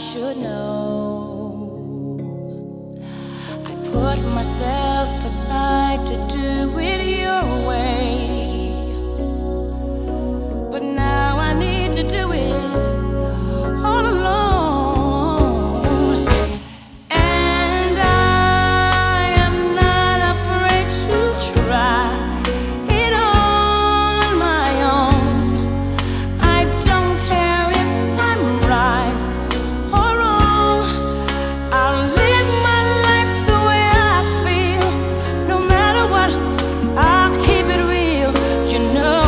should know. I put myself aside to do it your way, but now I need to do it all alone. And I am not afraid to try it on my own. I don't care if I'm right or wrong. I'll live my life the way I feel. No matter what, I'll keep it real, you know.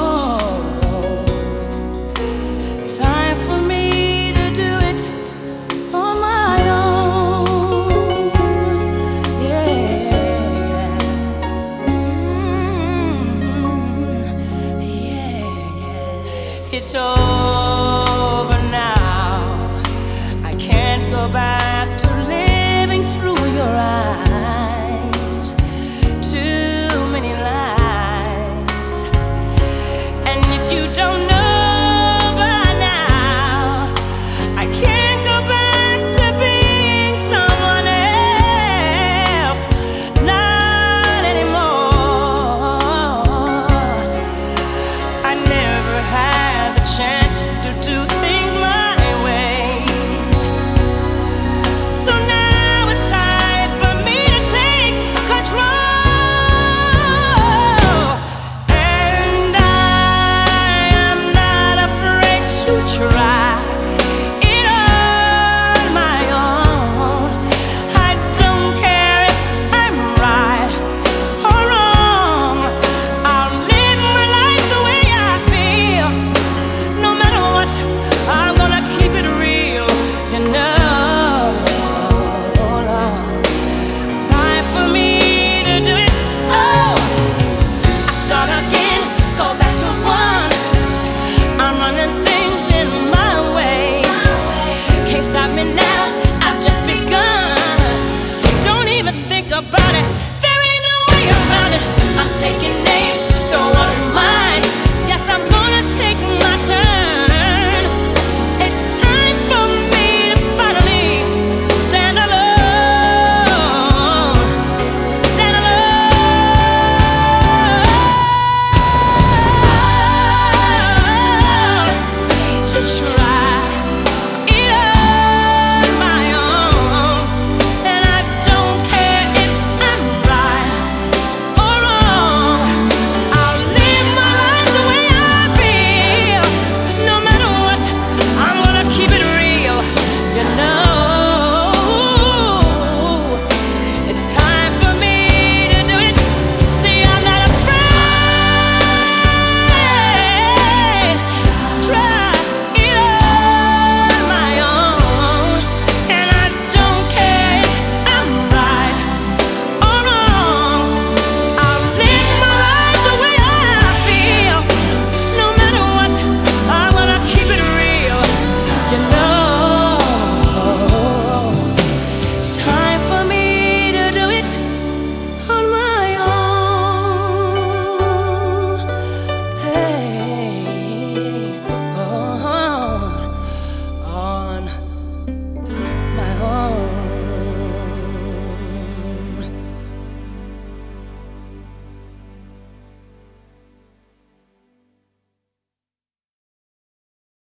Time for me to do it on my own. Yeah. Yeah. It's over now. I can't go back to